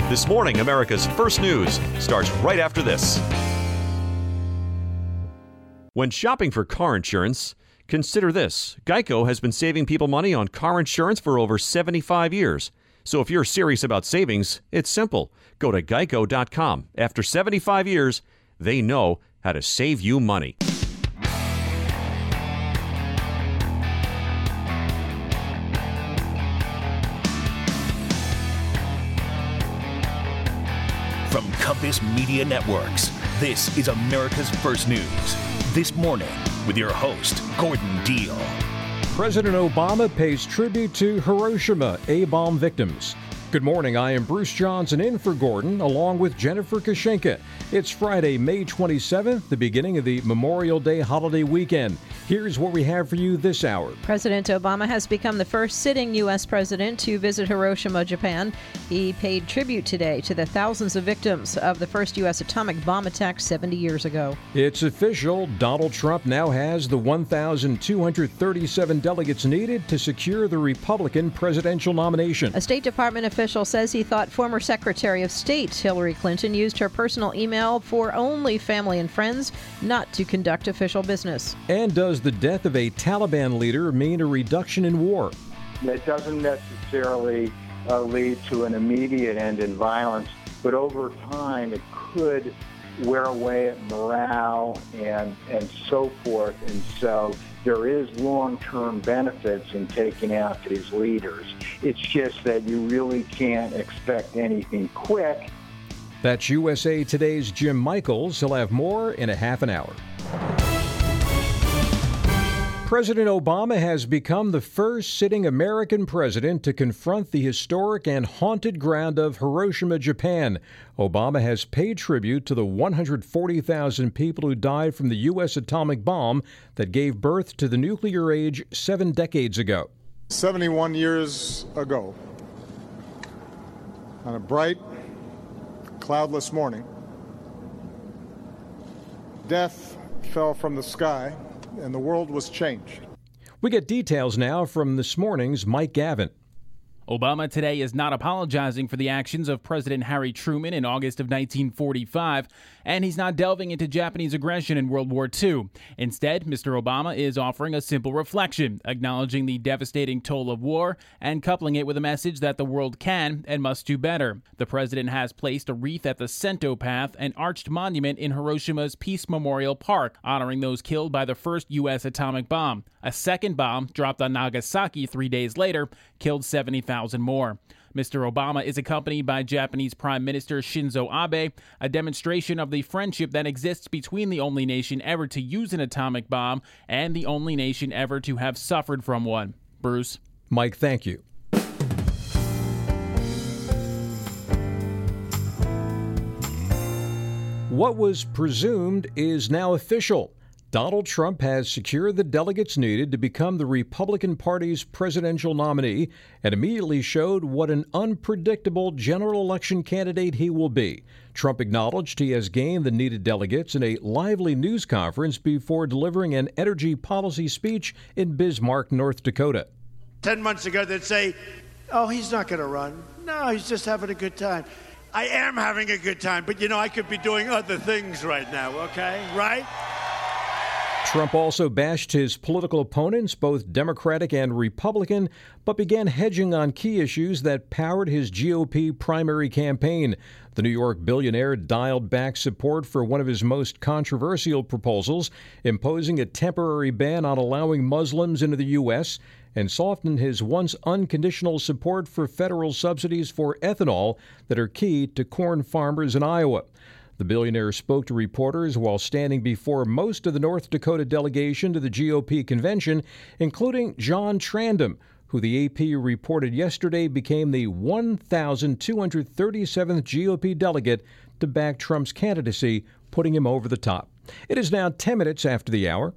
This morning, America's First News starts right after this. When shopping for car insurance, consider this. Geico has been saving people money on car insurance for over 75 years. So if you're serious about savings, it's simple. Go to geico.com. After 75 years, they know how to save you money. From Compass Media Networks, this is America's First News. This morning, with your host, Gordon Deal. President Obama pays tribute to Hiroshima A-bomb victims. Good morning, I am Bruce Johnson in for Gordon, along with Jennifer Kashenka. It's Friday, May 27th, the beginning of the Memorial Day holiday weekend. Here's what we have for you this hour. President Obama has become the first sitting U.S. president to visit Hiroshima, Japan. He paid tribute today to the thousands of victims of the first U.S. atomic bomb attack 70 years ago. It's official. Donald Trump now has the 1,237 delegates needed to secure the Republican presidential nomination. A State Department official says he thought former Secretary of State Hillary Clinton used her personal email for only family and friends, not to conduct official business. And does the death of a Taliban leader mean a reduction in war? It doesn't necessarily lead to an immediate end in violence, but over time it could wear away at morale and so forth. And so there is long-term benefits in taking out these leaders. It's just that you really can't expect anything quick. That's USA Today's Jim Michaels. He'll have more in a half an hour. President Obama has become the first sitting American president to confront the historic and haunted ground of Hiroshima, Japan. Obama has paid tribute to the 140,000 people who died from the U.S. atomic bomb that gave birth to the nuclear age 7 decades ago. 71 years ago, on a bright, cloudless morning, death fell from the sky and the world was changed. We get details now from this morning's Mike Gavin. Obama today is not apologizing for the actions of President Harry Truman in August of 1945, and he's not delving into Japanese aggression in World War II. Instead, Mr. Obama is offering a simple reflection, acknowledging the devastating toll of war and coupling it with a message that the world can and must do better. The president has placed a wreath at the Sento Path, an arched monument in Hiroshima's Peace Memorial Park, honoring those killed by the first U.S. atomic bomb. A second bomb, dropped on Nagasaki 3 days later, killed 70,000 more. Mr. Obama is accompanied by Japanese Prime Minister Shinzo Abe, a demonstration of the friendship that exists between the only nation ever to use an atomic bomb and the only nation ever to have suffered from one. Bruce. Mike, thank you. What was presumed is now official. Donald Trump has secured the delegates needed to become the Republican Party's presidential nominee and immediately showed what an unpredictable general election candidate he will be. Trump acknowledged he has gained the needed delegates in a lively news conference before delivering an energy policy speech in Bismarck, North Dakota. 10 months ago, they'd say, oh, he's not going to run. No, he's just having a good time. I am having a good time, but, I could be doing other things right now, okay? Right? Trump also bashed his political opponents, both Democratic and Republican, but began hedging on key issues that powered his GOP primary campaign. The New York billionaire dialed back support for one of his most controversial proposals, imposing a temporary ban on allowing Muslims into the U.S., and softened his once unconditional support for federal subsidies for ethanol that are key to corn farmers in Iowa. The billionaire spoke to reporters while standing before most of the North Dakota delegation to the GOP convention, including John Trandum, who the AP reported yesterday became the 1,237th GOP delegate to back Trump's candidacy, putting him over the top. It is now 10 minutes after the hour.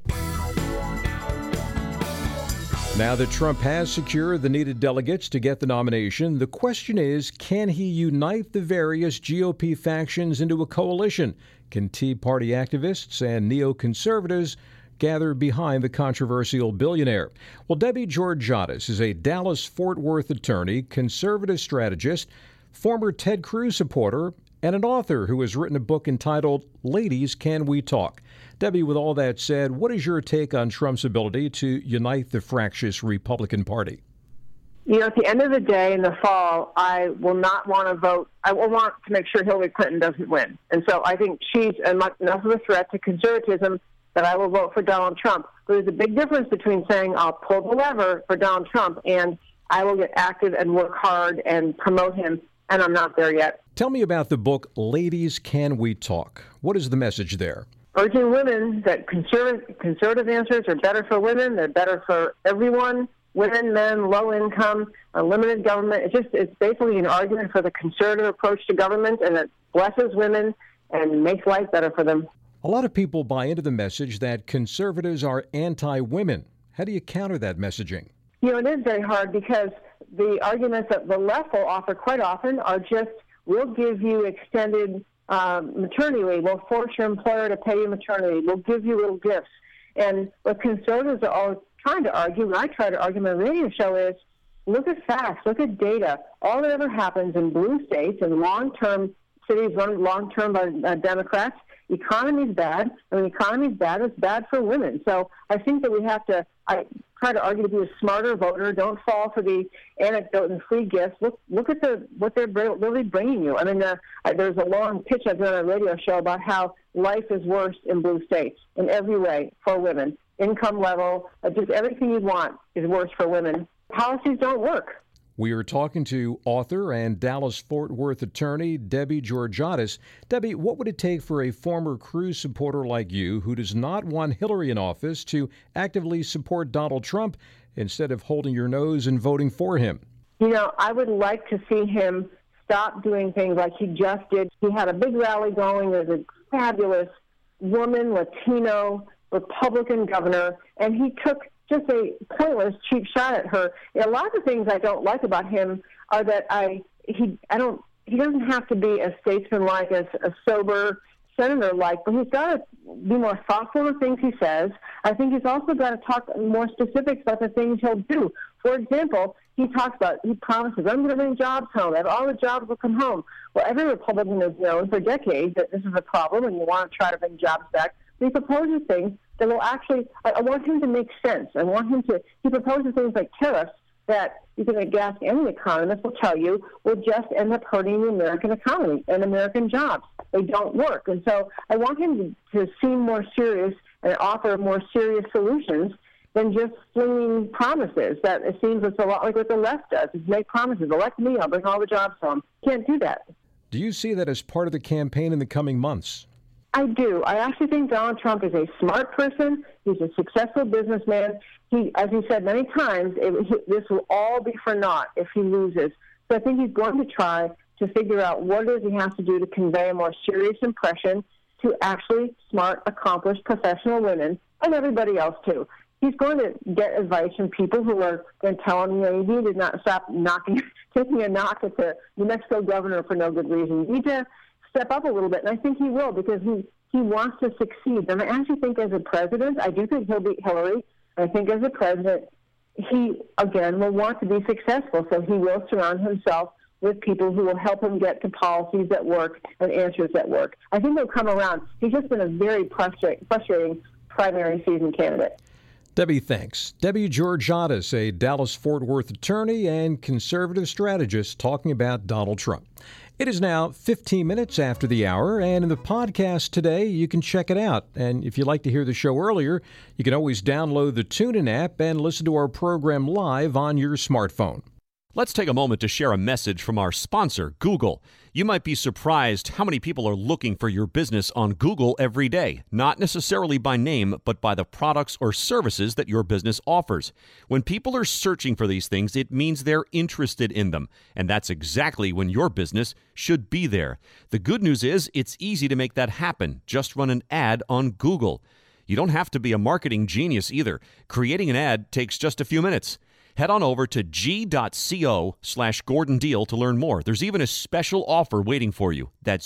Now that Trump has secured the needed delegates to get the nomination, the question is, can he unite the various GOP factions into a coalition? Can Tea Party activists and neoconservatives gather behind the controversial billionaire? Well, Debbie Georgiadis is a Dallas-Fort Worth attorney, conservative strategist, former Ted Cruz supporter, and an author who has written a book entitled Ladies, Can We Talk? Debbie, with all that said, what is your take on Trump's ability to unite the fractious Republican Party? At the end of the day, in the fall, I will not want to vote. I will want to make sure Hillary Clinton doesn't win. And so I think she's enough of a threat to conservatism that I will vote for Donald Trump. But there's a big difference between saying I'll pull the lever for Donald Trump and I will get active and work hard and promote him, and I'm not there yet. Tell me about the book, Ladies, Can We Talk? What is the message there? Urging women that conservative answers are better for women. They're better for everyone, women, men, low income, unlimited government. It's basically an argument for the conservative approach to government, and it blesses women and makes life better for them. A lot of people buy into the message that conservatives are anti-women. How do you counter that messaging? It is very hard because the arguments that the left will offer quite often are just, we'll give you extended maternity leave. We'll force your employer to pay you maternity. We'll give you little gifts. And what conservatives are all trying to argue, and I try to argue on my radio show, is look at facts, look at data. All that ever happens in blue states and long-term cities run long-term by Democrats, economy's bad. When the economy's bad, it's bad for women. So I think that we have to I try to argue to be a smarter voter. Don't fall for the anecdote and free gifts. Look at what they're really bringing you. I mean, there's a long pitch I've done on a radio show about how life is worse in blue states in every way for women. Income level, just everything you want is worse for women. Policies don't work. We are talking to author and Dallas-Fort Worth attorney Debbie Georgatos. Debbie, what would it take for a former Cruz supporter like you who does not want Hillary in office to actively support Donald Trump instead of holding your nose and voting for him? I would like to see him stop doing things like he just did. He had a big rally going. There's a fabulous woman, Latino, Republican governor, and he took just a pointless, cheap shot at her. A lot of the things I don't like about him are that he doesn't have to be as statesman-like, as a sober senator-like, but he's got to be more thoughtful in the things he says. I think he's also got to talk more specifics about the things he'll do. For example, he promises, I'm going to bring jobs home, and all the jobs will come home. Well, every Republican has known for decades that this is a problem and you want to try to bring jobs back. He proposes things that will actually, I want him to make sense. He proposes things like tariffs that you can ask any economist will tell you will just end up hurting the American economy and American jobs. They don't work. And so I want him to seem more serious and offer more serious solutions than just slinging promises. That it seems it's a lot like what the left does, is make promises. Elect me, I'll bring all the jobs home. Can't do that. Do you see that as part of the campaign in the coming months? I do. I actually think Donald Trump is a smart person. He's a successful businessman. As he said many times, this will all be for naught if he loses. So I think he's going to try to figure out what it is he has to do to convey a more serious impression to actually smart, accomplished, professional women and everybody else too. He's going to get advice from people who are going to tell him, he did not stop taking a knock at the New Mexico governor for no good reason. You need to step up a little bit, and I think he will because he wants to succeed. And I actually think as a president, I do think he'll beat Hillary. I think as a president, he, again, will want to be successful, so he will surround himself with people who will help him get to policies that work and answers that work. I think he'll come around. He's just been a very frustrating primary season candidate. Debbie, thanks. Debbie Georgatos, a Dallas-Fort Worth attorney and conservative strategist, talking about Donald Trump. It is now 15 minutes after the hour, and in the podcast today, you can check it out. And if you'd like to hear the show earlier, you can always download the TuneIn app and listen to our program live on your smartphone. Let's take a moment to share a message from our sponsor, Google. You might be surprised how many people are looking for your business on Google every day, not necessarily by name, but by the products or services that your business offers. When people are searching for these things, it means they're interested in them, and that's exactly when your business should be there. The good news is it's easy to make that happen. Just run an ad on Google. You don't have to be a marketing genius either. Creating an ad takes just a few minutes. Head on over to g.co/Gordon Deal to learn more. There's even a special offer waiting for you. That's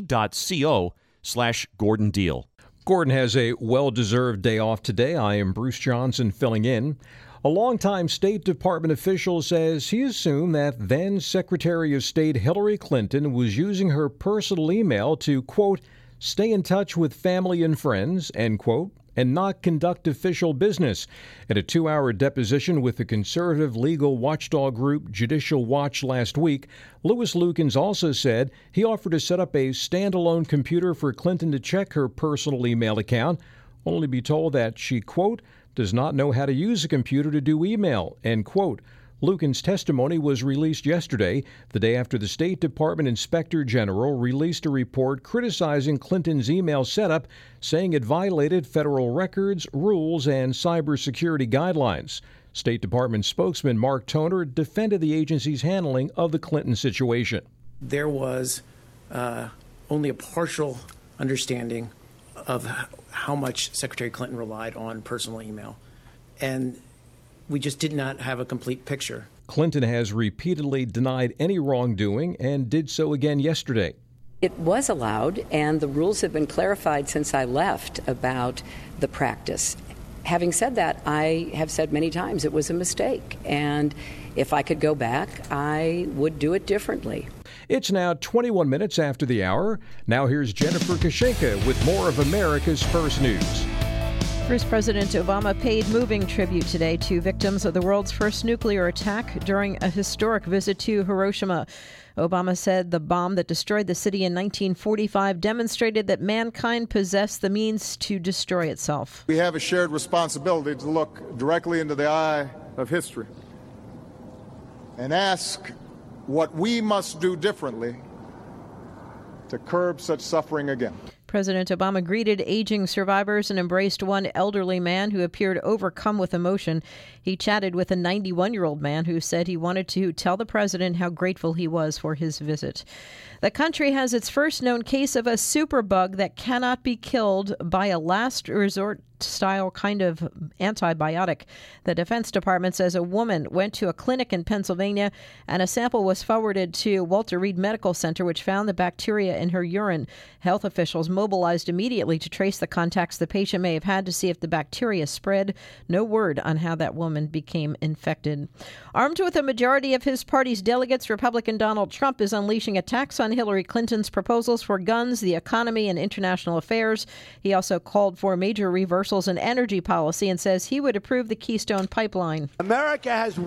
g.co/Gordon Deal. Gordon has a well-deserved day off today. I am Bruce Johnson filling in. A longtime State Department official says he assumed that then Secretary of State Hillary Clinton was using her personal email to, quote, stay in touch with family and friends, end quote, and not conduct official business. At a 2-hour deposition with the conservative legal watchdog group Judicial Watch last week, Louis Lukens also said he offered to set up a standalone computer for Clinton to check her personal email account, only to be told that she, quote, does not know how to use a computer to do email, end quote. Lukens' testimony was released yesterday, the day after the State Department Inspector General released a report criticizing Clinton's email setup, saying it violated federal records, rules, and cybersecurity guidelines. State Department spokesman Mark Toner defended the agency's handling of the Clinton situation. There was only a partial understanding of how much Secretary Clinton relied on personal email, and we just did not have a complete picture. Clinton has repeatedly denied any wrongdoing and did so again yesterday. It was allowed, and the rules have been clarified since I left about the practice. Having said that, I have said many times it was a mistake, and if I could go back, I would do it differently. It's now 21 minutes after the hour. Now here's Jennifer Kashenka with more of America's First News. First President Obama paid moving tribute today to victims of the world's first nuclear attack during a historic visit to Hiroshima. Obama said the bomb that destroyed the city in 1945 demonstrated that mankind possessed the means to destroy itself. We have a shared responsibility to look directly into the eye of history and ask what we must do differently to curb such suffering again. President Obama greeted aging survivors and embraced one elderly man who appeared overcome with emotion. He chatted with a 91-year-old man who said he wanted to tell the president how grateful he was for his visit. The country has its first known case of a superbug that cannot be killed by a last resort style kind of antibiotic. The Defense Department says a woman went to a clinic in Pennsylvania and a sample was forwarded to Walter Reed Medical Center, which found the bacteria in her urine. Health officials mobilized immediately to trace the contacts the patient may have had to see if the bacteria spread. No word on how that woman became infected. Armed with a majority of his party's delegates, Republican Donald Trump is unleashing attacks on Hillary Clinton's proposals for guns, the economy, and international affairs. He also called for major reversals in energy policy and says he would approve the Keystone Pipeline. America has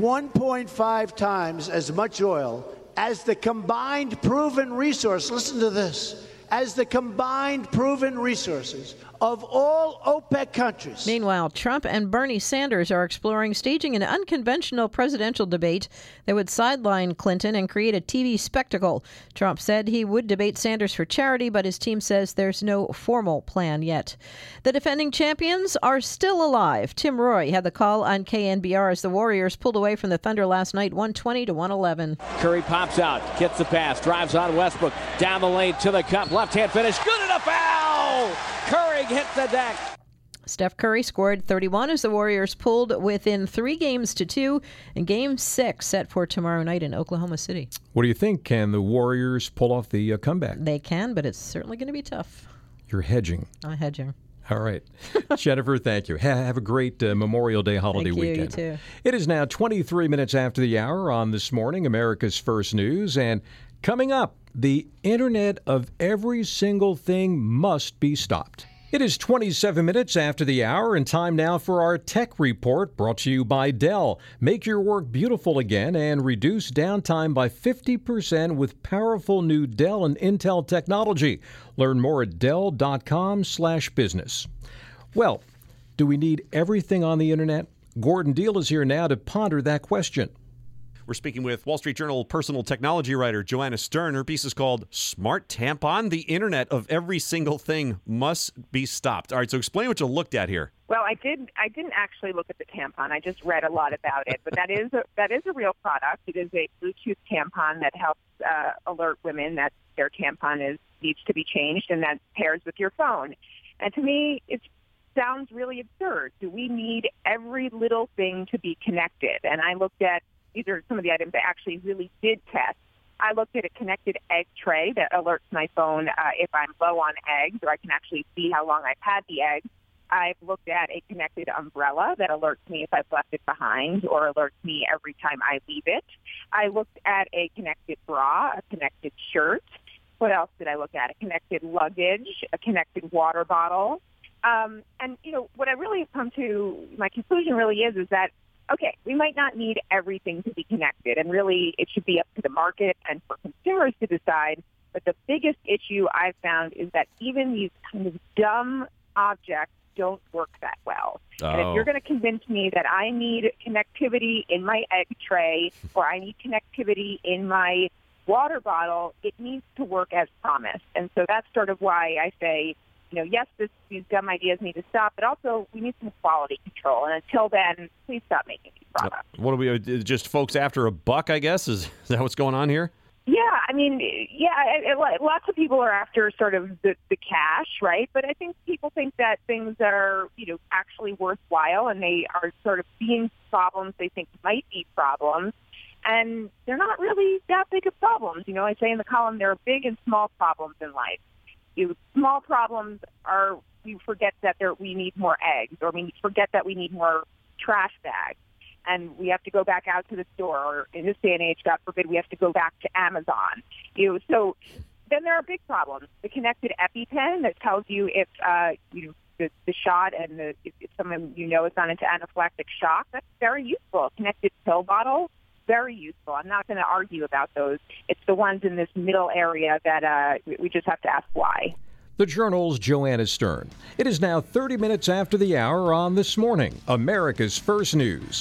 1.5 times as much oil as the combined proven resource. Listen to this. As the combined proven resources of all OPEC countries. Meanwhile, Trump and Bernie Sanders are exploring staging an unconventional presidential debate that would sideline Clinton and create a TV spectacle. Trump said he would debate Sanders for charity, but his team says there's no formal plan yet. The defending champions are still alive. Tim Roy had the call on KNBR as the Warriors pulled away from the Thunder last night, 120-111. Curry pops out, gets the pass, drives on Westbrook, down the lane to the cup, left-hand finish, good enough, foul! Curry hits the deck. Steph Curry scored 31 as the Warriors pulled within 3-2 in Game 6 set for tomorrow night in Oklahoma City. What do you think? Can the Warriors pull off the comeback? They can, but it's certainly going to be tough. You're hedging. I'm hedging. All right. Jennifer, thank you. Have a great Memorial Day holiday weekend. You too. It is now 23 minutes after the hour on This Morning, America's First News. And coming up, the Internet of every single thing must be stopped. It is 27 minutes after the hour and time now for our tech report brought to you by Dell. Make your work beautiful again and reduce downtime by 50% with powerful new Dell and Intel technology. Learn more at Dell.com/business. Well, do we need everything on the Internet? Gordon Deal is here now to ponder that question. We're speaking with Wall Street Journal personal technology writer Joanna Stern. Her piece is called Smart Tampon. The Internet of every single thing must be stopped. All right, so explain what you looked at here. Well, I didn't actually look at the tampon. I just read a lot about it. But that is a real product. It is a Bluetooth tampon that helps alert women that their tampon needs to be changed, and that pairs with your phone. And to me, it sounds really absurd. Do we need every little thing to be connected? And I looked at these are some of the items I actually really did test. I looked at a connected egg tray that alerts my phone if I'm low on eggs, or I can actually see how long I've had the eggs. I've looked at a connected umbrella that alerts me if I've left it behind or alerts me every time I leave it. I looked at a connected bra, a connected shirt. What else did I look at? A connected luggage, a connected water bottle. And, what I really have come to, my conclusion really is that, okay, we might not need everything to be connected, and really it should be up to the market and for consumers to decide. But the biggest issue I've found is that even these kind of dumb objects don't work that well. Oh. And if you're going to convince me that I need connectivity in my egg tray or I need connectivity in my water bottle, it needs to work as promised. And so that's sort of why I say, yes, these dumb ideas need to stop, but also we need some quality control. And until then, please stop making these products. What are we, just folks after a buck, I guess? Is that what's going on here? Yeah, lots of people are after sort of the cash, right? But I think people think that things that are, actually worthwhile and they are sort of seeing problems they think might be problems. And they're not really that big of problems. I say in the column there are big and small problems in life. Small problems are we forget that we need more eggs, or we forget that we need more trash bags, and we have to go back out to the store, or in this day and age, God forbid, we have to go back to Amazon. So then there are big problems. The connected EpiPen that tells you if the shot and if someone is not into anaphylactic shock, that's very useful. Connected pill bottle, very useful. I'm not going to argue about those. It's the ones in this middle area that we just have to ask why. The Journal's Joanna Stern. It is now 30 minutes after the hour on This Morning, America's First News.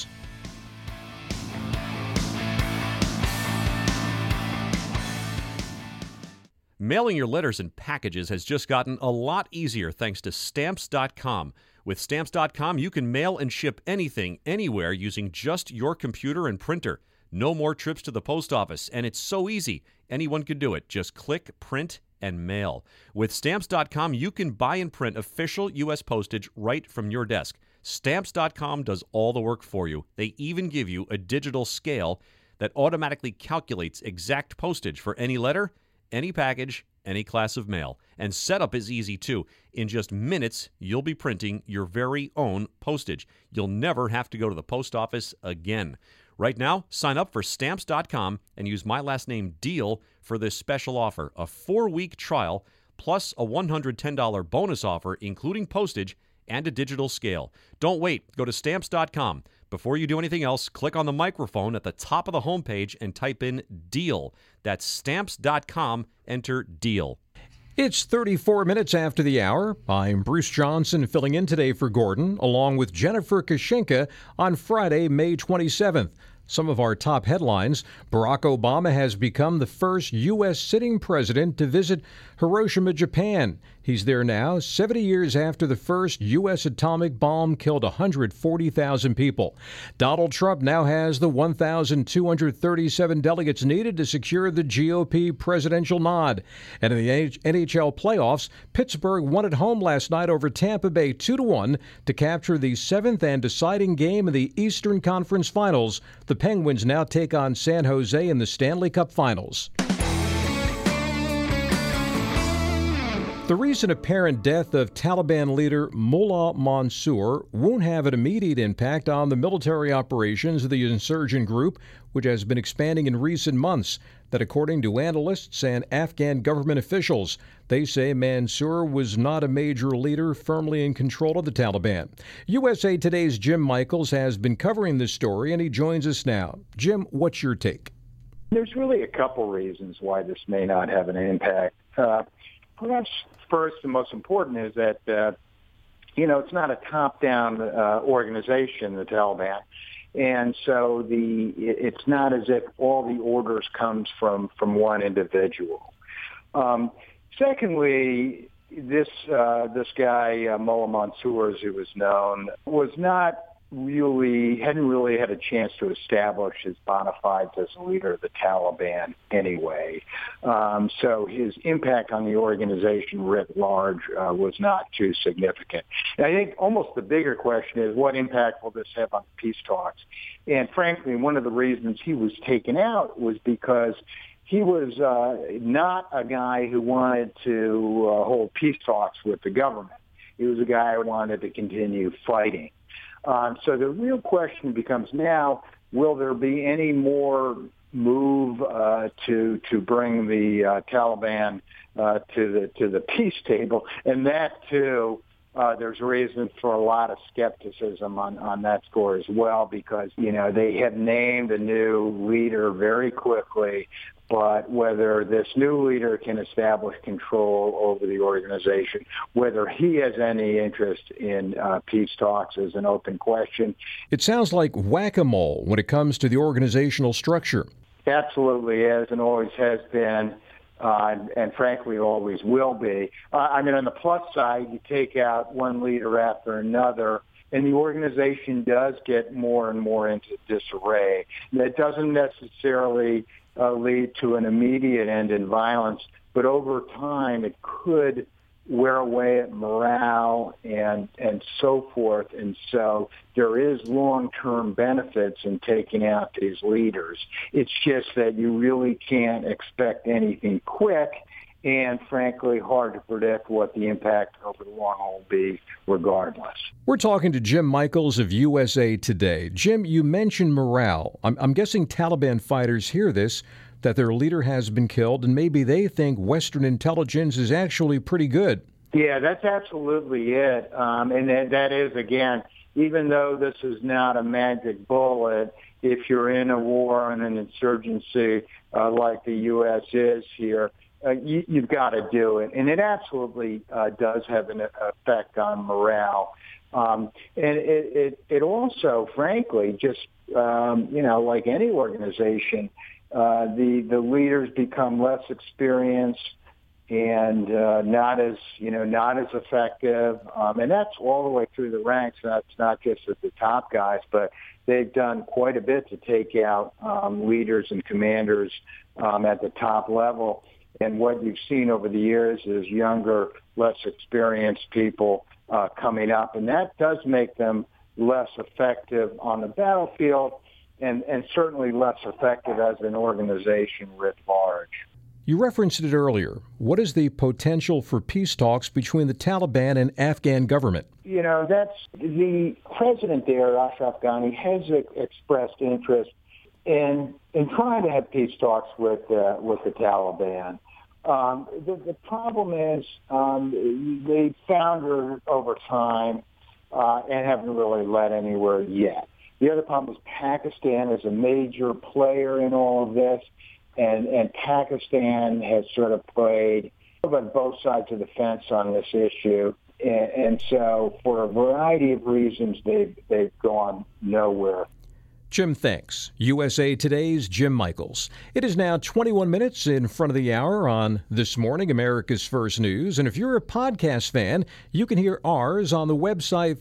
Mailing your letters and packages has just gotten a lot easier thanks to Stamps.com. With Stamps.com, you can mail and ship anything, anywhere using just your computer and printer. No more trips to the post office, and it's so easy. Anyone can do it. Just click, print, and mail. With Stamps.com, you can buy and print official U.S. postage right from your desk. Stamps.com does all the work for you. They even give you a digital scale that automatically calculates exact postage for any letter, any package, any class of mail. And setup is easy, too. In just minutes, you'll be printing your very own postage. You'll never have to go to the post office again. Right now, sign up for Stamps.com and use my last name, DEAL, for this special offer. A 4-week trial plus a $110 bonus offer, including postage and a digital scale. Don't wait. Go to Stamps.com. Before you do anything else, click on the microphone at the top of the homepage and type in DEAL. That's Stamps.com. Enter DEAL. It's 34 minutes after the hour. I'm Bruce Johnson, filling in today for Gordon, along with Jennifer Kashinka on Friday, May 27th. Some of our top headlines: Barack Obama has become the first U.S. sitting president to visit Hiroshima, Japan. He's there now, 70 years after the first U.S. atomic bomb killed 140,000 people. Donald Trump now has the 1,237 delegates needed to secure the GOP presidential nod. And in the NHL playoffs, Pittsburgh won at home last night over Tampa Bay 2-1 to capture the 7th and deciding game of the Eastern Conference Finals. The Penguins now take on San Jose in the Stanley Cup Finals. The recent apparent death of Taliban leader Mullah Mansour won't have an immediate impact on the military operations of the insurgent group, which has been expanding in recent months. That, according to analysts and Afghan government officials, they say Mansour was not a major leader firmly in control of the Taliban. USA Today's Jim Michaels has been covering this story, and he joins us now. Jim, what's your take? There's really a couple reasons why this may not have an impact. Perhaps first and most important is that, it's not a top-down organization, the Taliban. And so it's not as if all the orders comes from one individual. Secondly, this guy, Mullah Mansour, as he was known, hadn't really had a chance to establish his bona fides as a leader of the Taliban anyway. So his impact on the organization writ large was not too significant. And I think almost the bigger question is, what impact will this have on peace talks? And frankly, one of the reasons he was taken out was because he was not a guy who wanted to hold peace talks with the government. He was a guy who wanted to continue fighting. So the real question becomes now, will there be any more move to bring the Taliban to the peace table? And that, too, there's reason for a lot of skepticism on that score as well, because, they have named a new leader very quickly, but whether this new leader can establish control over the organization, whether he has any interest in peace talks is an open question. It sounds like whack-a-mole when it comes to the organizational structure. Absolutely is, and always has been, and frankly always will be. On the plus side, you take out one leader after another, and the organization does get more and more into disarray. That doesn't necessarily lead to an immediate end in violence, but over time it could wear away at morale and so forth. And so there is long-term benefits in taking out these leaders. It's just that you really can't expect anything quick, and frankly, hard to predict what the impact over the long haul will be regardless. We're talking to Jim Michaels of USA Today. Jim, you mentioned morale. I'm guessing Taliban fighters hear this, that their leader has been killed, and maybe they think Western intelligence is actually pretty good. Yeah, that's absolutely it. And that is, again, even though this is not a magic bullet, if you're in a war and an insurgency like the U.S. is here, you've got to do it. And it absolutely does have an effect on morale. And it also, frankly, just, like any organization, the leaders become less experienced and not as effective. And that's all the way through the ranks. That's not just at the top guys, but they've done quite a bit to take out leaders and commanders at the top level. And what you've seen over the years is younger, less experienced people coming up. And that does make them less effective on the battlefield and certainly less effective as an organization writ large. You referenced it earlier. What is the potential for peace talks between the Taliban and Afghan government? That's the president there, Ashraf Ghani, has expressed interest in trying to have peace talks with the Taliban. The problem is they foundered over time and haven't really led anywhere yet. The other problem is Pakistan is a major player in all of this, and Pakistan has sort of played on both sides of the fence on this issue. And so for a variety of reasons, they've gone nowhere. Jim, thanks. USA Today's Jim Michaels. It is now 21 minutes in front of the hour on This Morning, America's First News. And if you're a podcast fan, you can hear ours on the website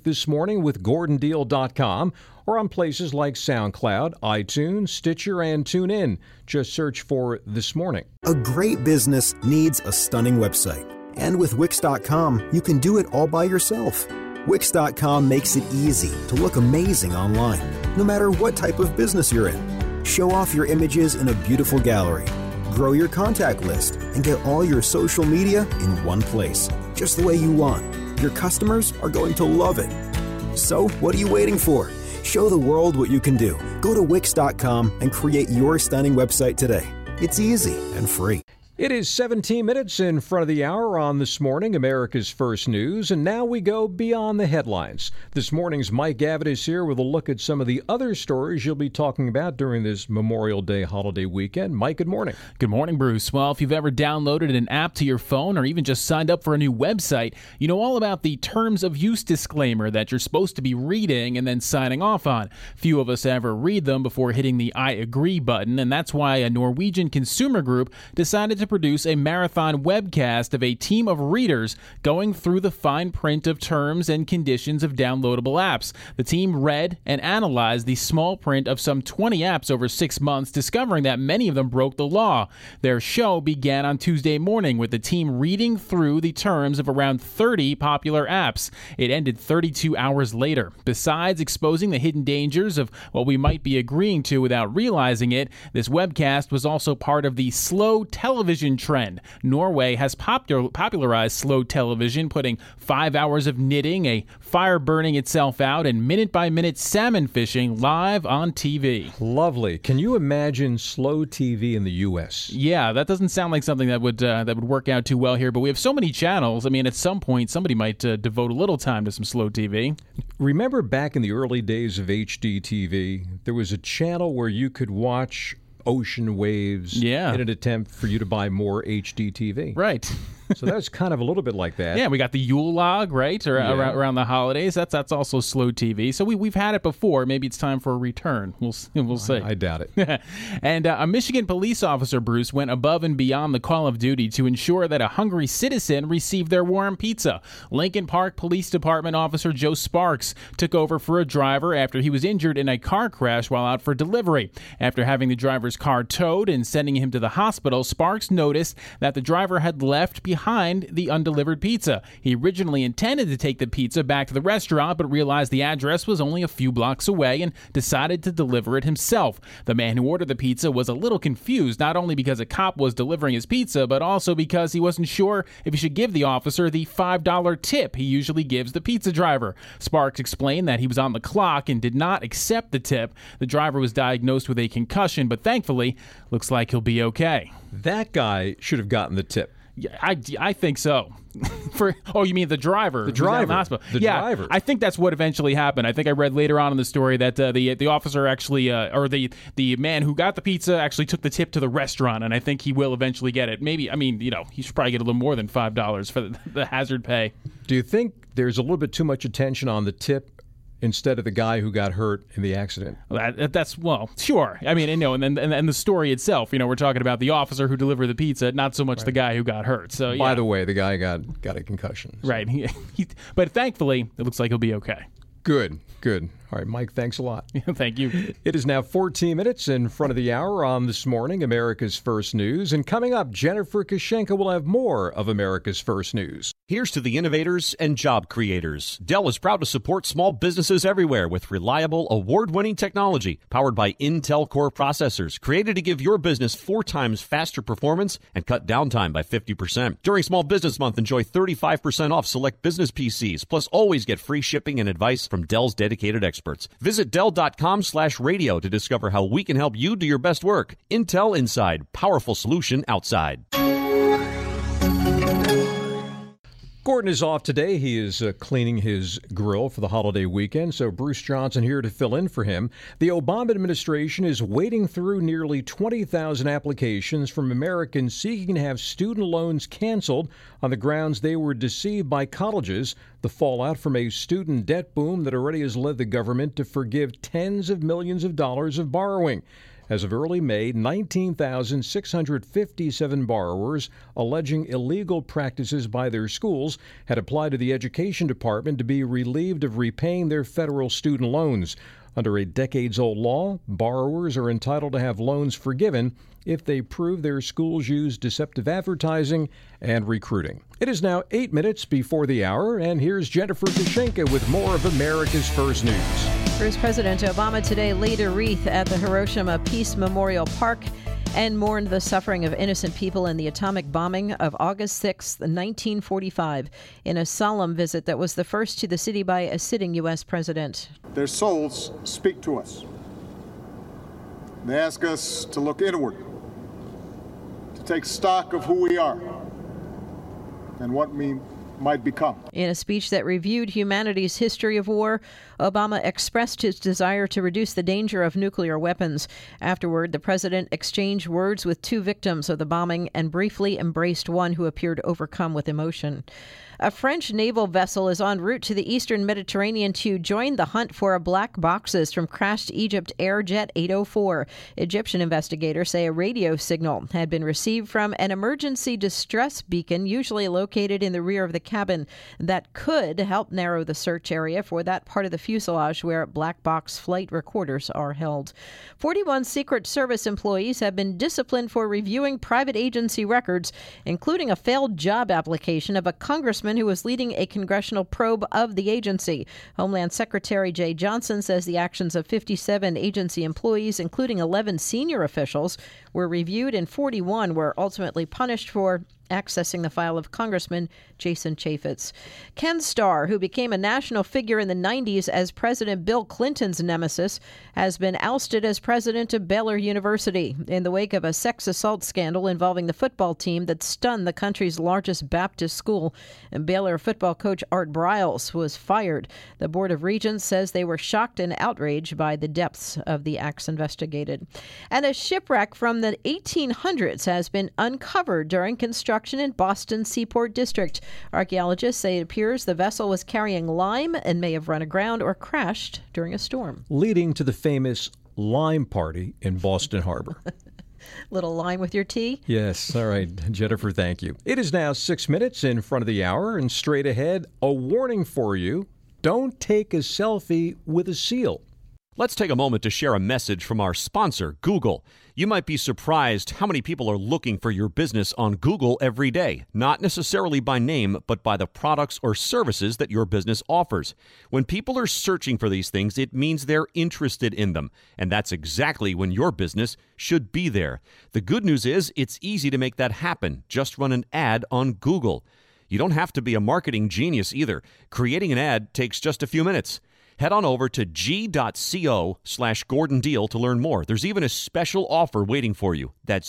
thismorningwithgordondeal.com or on places like SoundCloud, iTunes, Stitcher, and TuneIn. Just search for This Morning. A great business needs a stunning website. And with Wix.com, you can do it all by yourself. Wix.com makes it easy to look amazing online, no matter what type of business you're in. Show off your images in a beautiful gallery, grow your contact list, and get all your social media in one place, just the way you want. Your customers are going to love it. So, what are you waiting for? Show the world what you can do. Go to Wix.com and create your stunning website today. It's easy and free. It is 17 minutes in front of the hour on This Morning, America's First News, and now we go beyond the headlines. This morning's Mike Gavitt is here with a look at some of the other stories you'll be talking about during this Memorial Day holiday weekend. Mike, good morning. Good morning, Bruce. Well, if you've ever downloaded an app to your phone or even just signed up for a new website, you know all about the terms of use disclaimer that you're supposed to be reading and then signing off on. Few of us ever read them before hitting the I agree button, and that's why a Norwegian consumer group decided to produce a marathon webcast of a team of readers going through the fine print of terms and conditions of downloadable apps. The team read and analyzed the small print of some 20 apps over 6 months, discovering that many of them broke the law. Their show began on Tuesday morning with the team reading through the terms of around 30 popular apps. It ended 32 hours later. Besides exposing the hidden dangers of what we might be agreeing to without realizing it, this webcast was also part of the Slow Television television trend. Norway has popularized slow television, putting 5 hours of knitting, a fire burning itself out, and minute-by-minute salmon fishing live on TV. Lovely. Can you imagine slow TV in the U.S.? Yeah, that doesn't sound like something that would work out too well here, but we have so many channels. I mean, at some point, somebody might devote a little time to some slow TV. Remember back in the early days of HD TV, there was a channel where you could watch ocean waves in an attempt for you to buy more HD TV. Right. So that's kind of a little bit like that. Yeah, we got the Yule log, right, around the holidays. That's also slow TV. So we've had it before. Maybe it's time for a return. We'll see. I doubt it. And a Michigan police officer, Bruce, went above and beyond the call of duty to ensure that a hungry citizen received their warm pizza. Lincoln Park Police Department officer Joe Sparks took over for a driver after he was injured in a car crash while out for delivery. After having the driver's car towed and sending him to the hospital, Sparks noticed that the driver had left behind the undelivered pizza. He originally intended to take the pizza back to the restaurant, but realized the address was only a few blocks away and decided to deliver it himself. The man who ordered the pizza was a little confused, not only because a cop was delivering his pizza, but also because he wasn't sure if he should give the officer the $5 tip he usually gives the pizza driver. Sparks explained that he was on the clock and did not accept the tip. The driver was diagnosed with a concussion, but thankfully, looks like he'll be okay. That guy should have gotten the tip. Yeah, I think so. You mean the driver? The driver. In the hospital. The driver. I think that's what eventually happened. I think I read later on in the story that the officer actually, or the man who got the pizza actually took the tip to the restaurant, and I think he will eventually get it. Maybe, he should probably get a little more than $5 for the hazard pay. Do you think there's a little bit too much attention on the tip instead of the guy who got hurt in the accident? That's sure. I mean, and the story itself, we're talking about the officer who delivered the pizza, not so much the guy who got hurt. So, by the way, the guy got a concussion. So. Right. But thankfully, it looks like he'll be okay. Good. All right, Mike, thanks a lot. Thank you. It is now 14 minutes in front of the hour on This Morning, America's First News. And coming up, Jennifer Kushenka will have more of America's First News. Here's to the innovators and job creators. Dell is proud to support small businesses everywhere with reliable, award-winning technology powered by Intel Core processors, created to give your business 4 times faster performance and cut downtime by 50%. During Small Business Month, enjoy 35% off select business PCs, plus always get free shipping and advice from Dell's dedicated experts. Visit Dell.com/radio to discover how we can help you do your best work. Intel Inside, powerful solution outside. Gordon is off today. He is cleaning his grill for the holiday weekend, so Bruce Johnson here to fill in for him. The Obama administration is wading through nearly 20,000 applications from Americans seeking to have student loans canceled on the grounds they were deceived by colleges, the fallout from a student debt boom that already has led the government to forgive tens of millions of dollars of borrowing. As of early May, 19,657 borrowers alleging illegal practices by their schools had applied to the Education Department to be relieved of repaying their federal student loans. Under a decades-old law, borrowers are entitled to have loans forgiven if they prove their schools use deceptive advertising and recruiting. It is now 8 minutes before the hour, and here's Jennifer Kushenka with more of America's First News. Bruce, President Obama today laid a wreath at the Hiroshima Peace Memorial Park and mourned the suffering of innocent people in the atomic bombing of August 6, 1945, in a solemn visit that was the first to the city by a sitting U.S. president. Their souls speak to us. They ask us to look inward, to take stock of who we are and what we might become. In a speech that reviewed humanity's history of war, Obama expressed his desire to reduce the danger of nuclear weapons. Afterward, the president exchanged words with 2 victims of the bombing and briefly embraced one who appeared overcome with emotion. A French naval vessel is en route to the eastern Mediterranean to join the hunt for black boxes from crashed Egypt Airjet 804. Egyptian investigators say a radio signal had been received from an emergency distress beacon usually located in the rear of the cabin. That could help narrow the search area for that part of the fuselage where black box flight recorders are held. 41 Secret Service employees have been disciplined for reviewing private agency records, including a failed job application of a congressman who was leading a congressional probe of the agency. Homeland Secretary Jay Johnson says the actions of 57 agency employees, including 11 senior officials, were reviewed and 41 were ultimately punished for accessing the file of Congressman Jason Chaffetz. Ken Starr, who became a national figure in the 90s as President Bill Clinton's nemesis, has been ousted as president of Baylor University in the wake of a sex assault scandal involving the football team that stunned the country's largest Baptist school. And Baylor football coach Art Briles was fired. The Board of Regents says they were shocked and outraged by the depths of the acts investigated. And a shipwreck from the 1800s has been uncovered during construction in Boston's Seaport District. Archaeologists say it appears the vessel was carrying lime and may have run aground or crashed during a storm. Leading to the famous lime party in Boston Harbor. Little lime with your tea? Yes. All right, Jennifer, thank you. It is now 6 minutes in front of the hour, and straight ahead, a warning for you. Don't take a selfie with a seal. Let's take a moment to share a message from our sponsor, Google. You might be surprised how many people are looking for your business on Google every day, not necessarily by name, but by the products or services that your business offers. When people are searching for these things, it means they're interested in them, and that's exactly when your business should be there. The good news is it's easy to make that happen. Just run an ad on Google. You don't have to be a marketing genius either. Creating an ad takes just a few minutes. Head on over to g.co/Gordon Deal to learn more. There's even a special offer waiting for you. That's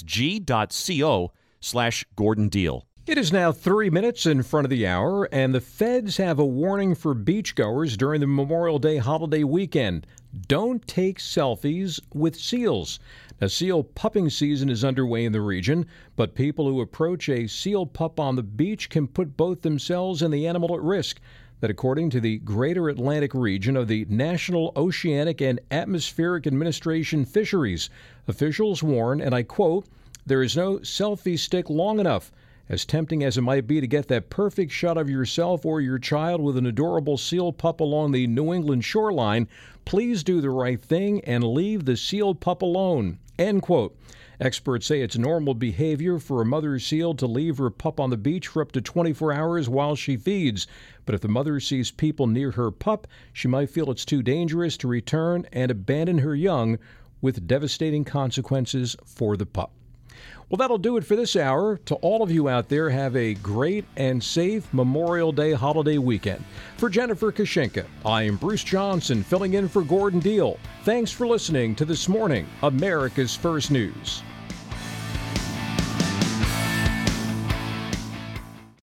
g.co/Gordon Deal. It is now 3 minutes in front of the hour, and the feds have a warning for beachgoers during the Memorial Day holiday weekend. Don't take selfies with seals. Now, seal pupping season is underway in the region, but people who approach a seal pup on the beach can put both themselves and the animal at risk. That according to the Greater Atlantic region of the National Oceanic and Atmospheric Administration Fisheries, officials warn, and I quote, "There is no selfie stick long enough. As tempting as it might be to get that perfect shot of yourself or your child with an adorable seal pup along the New England shoreline, please do the right thing and leave the seal pup alone." End quote. Experts say it's normal behavior for a mother seal to leave her pup on the beach for up to 24 hours while she feeds. But if the mother sees people near her pup, she might feel it's too dangerous to return and abandon her young, with devastating consequences for the pup. Well, that'll do it for this hour. To all of you out there, have a great and safe Memorial Day holiday weekend. For Jennifer Kashinka, I am Bruce Johnson, filling in for Gordon Deal. Thanks for listening to This Morning, America's First News.